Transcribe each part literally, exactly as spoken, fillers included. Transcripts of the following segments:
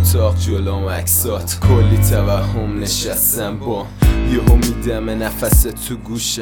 اتاق جلوم عکسات، کلی توهم نشستم با یهو میدم نفس تو گوشم.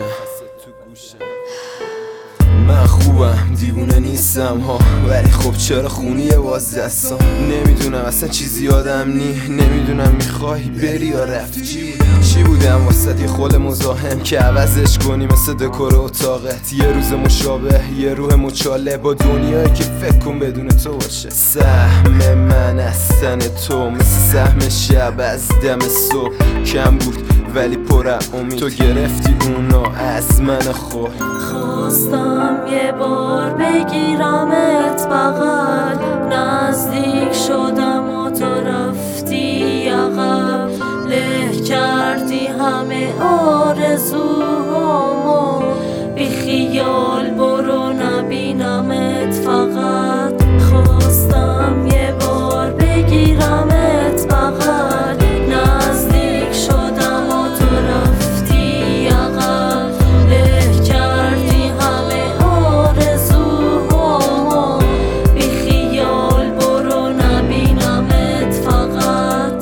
من خوبم دیوونه نیستم ها، ولی خب چرا خونیه باز دستم. نمیدونم اصلا چیزی یادم نی، نمیدونم میخوای بری یا رفتی. چی بودم چی بودم واسه یه خل مزاحم که عوضش کنی مثل دکور اتاقت. یه روز مشابه یه روح مچاله با دنیایی که فکر کن بدون تو باشه. سهم من از تن تو مثل سهم شب از دم صبح کم بود ولی پر امید، تو گرفتی اونو از من خود. خواستم یه بار بگیرمت بغل، نزدیک شدم و تو رفتی عقب. له کردی همه آرزوهامو، بی خیال برو نبینمت فقط. خواستم یه بار بگیرمت بغل، نزدیک شدم و تو رفتی عقب. له کردی همه آرزوهامو، بی خیال برو نبینمت فقط.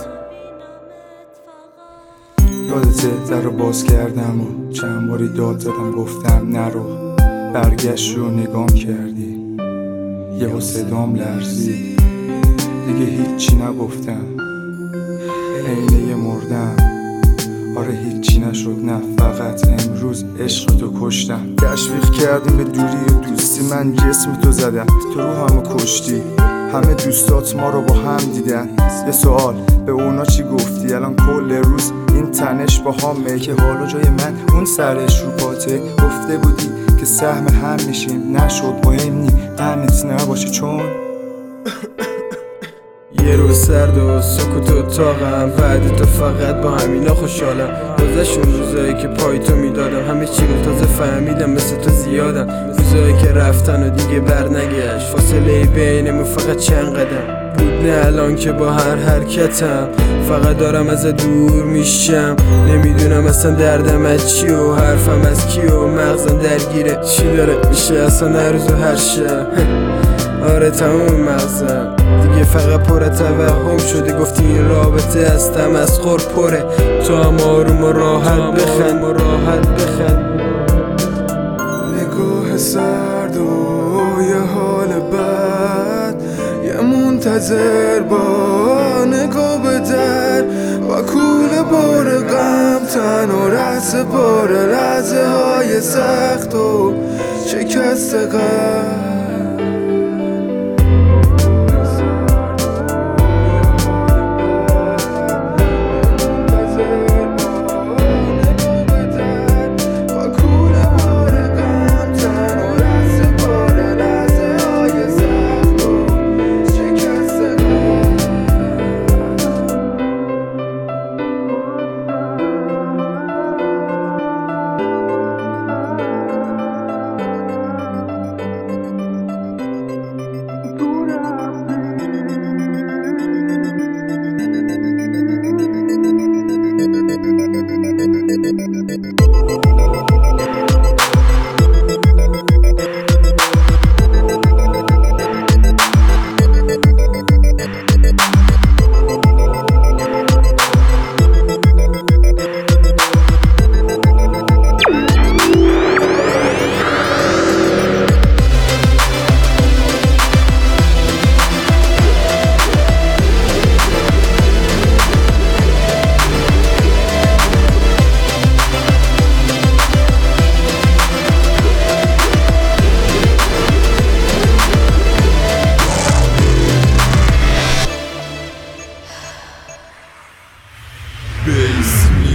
یادته در رو باز کردم و چند باری داد زدم گفتم نرو. برگشت رو نگام کردی یهو صدام لرزید، دیگه هیچی نگفتم عینه یه مردم. آره هیچی نشد نه، فقط امروز عشق تو کشتم. تشویق کردیم به دوری و دوستی، من جسم تو زدم تو رو همه کشتی. همه دوستات ما رو با هم دیدن. یه سوال به اونا چی گفتی؟ الان کل روز این تنش با همه که حالا جای من اون سرش رو پاته. گفته بودی که سهم هم میشیم، نشد مهم نی غمت نباشه چون یه روز سرد و سکوت و اتاقم، بعد تو فقط با همینا خوشحالم. گذشت اون روزایی که پای تو میدادم، همه چی رو تازه فهمیدم مثل تو زیادم. روزایی که رفتن و دیگه بر نگشت، فاصله بینمون فقط چند قدم بود. نه الان که با هر حرکتم فقط دارم از دور میشم. نمیدونم اصلا دردم از چی و حرفم از کی و مغزم درگیره چی داره میشه اصلا هر روز و هر شب. آره تموم مغزم دیگه فقط پر توهم شده. گفتی این رابطه از تمسخر پره، تو هم آروم و راحت بخند و راحت بخند. نگاه سرد و یه حال بد، یه منتظر با نگاه به در و کوله بار غم، تن و رس بار لحظه های سخت و شکست قلب. Base